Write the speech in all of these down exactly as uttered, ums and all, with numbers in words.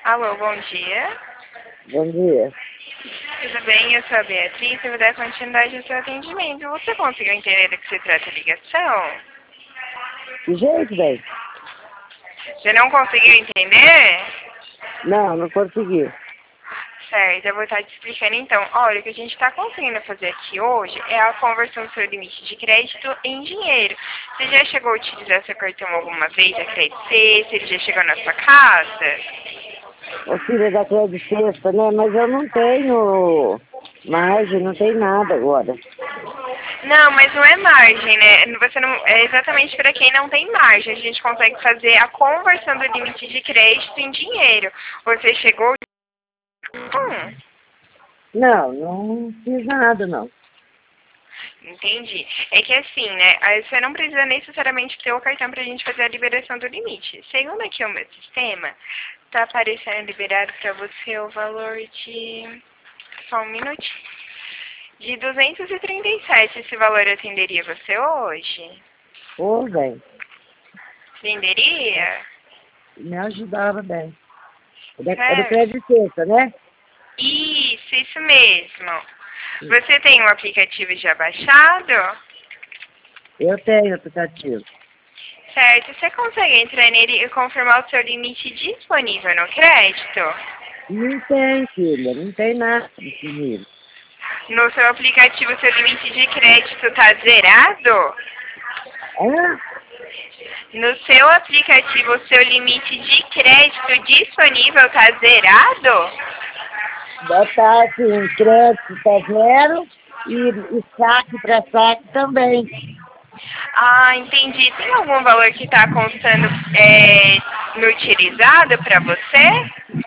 Alô, bom dia. Bom dia. Tudo bem? Eu sou a Beatriz e vou dar continuidade ao seu atendimento. Você conseguiu entender do que se trata a ligação? Que jeito, bem? Você não conseguiu entender? Não, não consegui. Certo, eu vou estar te explicando então. Olha, o que a gente está conseguindo fazer aqui hoje é a conversão do seu limite de crédito em dinheiro. Você já chegou a utilizar seu cartão alguma vez, a Credit C? Se ele já chegou na sua casa? Ô filha da Credit Sexta, né? Mas eu não tenho margem, não tenho nada agora. Não, mas não é margem, né? Você não, é exatamente para quem não tem margem. A gente consegue fazer a conversão do limite de crédito em dinheiro. Você chegou... Hum, Não, não fiz nada, não. entendi. É que assim, né? Aí você não precisa necessariamente ter o cartão para a gente fazer a liberação do limite. Segundo aqui o meu sistema, tá aparecendo liberado para você o valor de... Só um minutinho. De duzentos e trinta e sete, esse valor atenderia você hoje? Ô, bem, Atenderia? me ajudava bem. É da, é da Certo. Credit Sexta, né? Isso, isso mesmo. Você tem um aplicativo já baixado? Eu tenho aplicativo. Certo. Você consegue entrar nele e confirmar o seu limite disponível no crédito? Não tem, filha, não tem nada disponível. No seu aplicativo, seu limite de crédito está zerado? Ah, No seu aplicativo, o seu limite de crédito disponível está zerado? botar assim, crédito tá zero e, e saque para saque também. Ah, entendi. Tem algum valor que está constando é, no utilizado para você?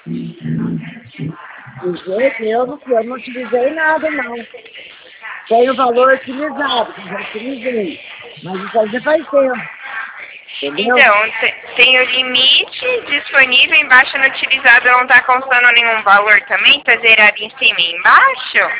De jeito, eu não, eu não utilizei nada, não. Tem o valor utilizado, que eu já utilizei. Mas isso aí já faz tempo, entendeu? Então, te- tem o limite disponível embaixo no utilizado, não está constando nenhum valor também? Está zerado em cima e embaixo?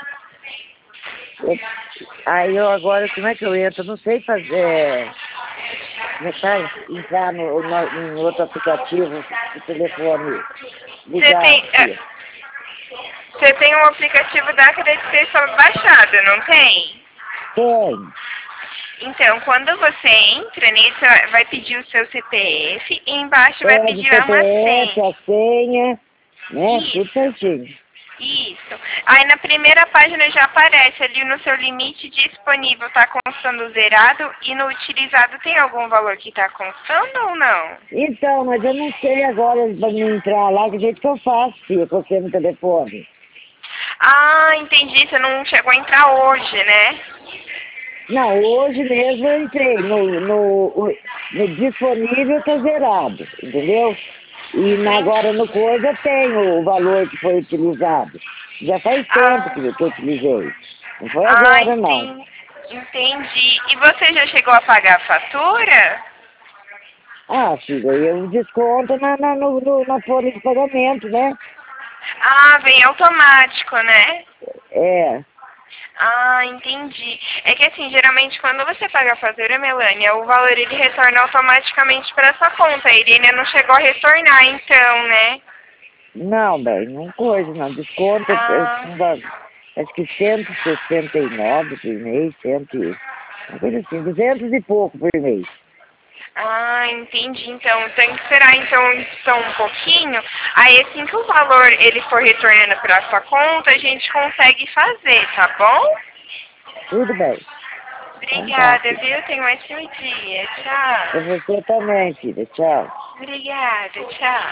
Eu- aí eu agora, como é que eu entro? Eu não sei fazer, como é que tá? Entrar no, no, em outro aplicativo, o telefone Você ligado, tem, é, filho. você tem um aplicativo da Credit baixado, não tem? Tem. Então, quando você entra nisso, vai pedir o seu C P F e embaixo vai Pede pedir uma C P F, senha. a senha, né? Tudo Isso. certinho. Isso. Aí na primeira página já aparece ali no seu limite disponível, tá constando zerado e no utilizado tem algum valor que tá constando ou não? Então, mas eu não sei agora para me entrar lá, que jeito que eu faço, filho, com você no telefone. Ah, entendi. Você não chegou a entrar hoje, né? Não, hoje mesmo eu entrei no, no, no disponível, tá zerado, entendeu? E na- agora no Entendi. coisa tem o valor que foi utilizado. Já faz tempo Ah, que, que eu utilizei. Não foi ah, agora, não. entendi. Entendi. E você já chegou a pagar a fatura? Ah, filha, eu desconto na, na, no, no- na folha de pagamento, né? Ah, vem automático, né? É. Ah, entendi. É que assim, geralmente quando você paga a fatura, Melânia, o valor ele retorna automaticamente para sua conta. Ele ainda não chegou a retornar, então, né? Não, bem, não coisa, não. Desconto, é, é, Ah, um va- acho que cento e sessenta e nove por mês, cento, e- uma coisa assim, duzentos e pouco por mês. ah, entendi. Então, tem que esperar então, então um pouquinho. Aí assim que o valor ele for retornando para sua conta, a gente consegue fazer, tá bom? Tudo bem. Então tá, Obrigada, filha. viu? Tenha um ótimo dia. Pra Tchau. você também, filha. Tchau. Obrigada, tchau.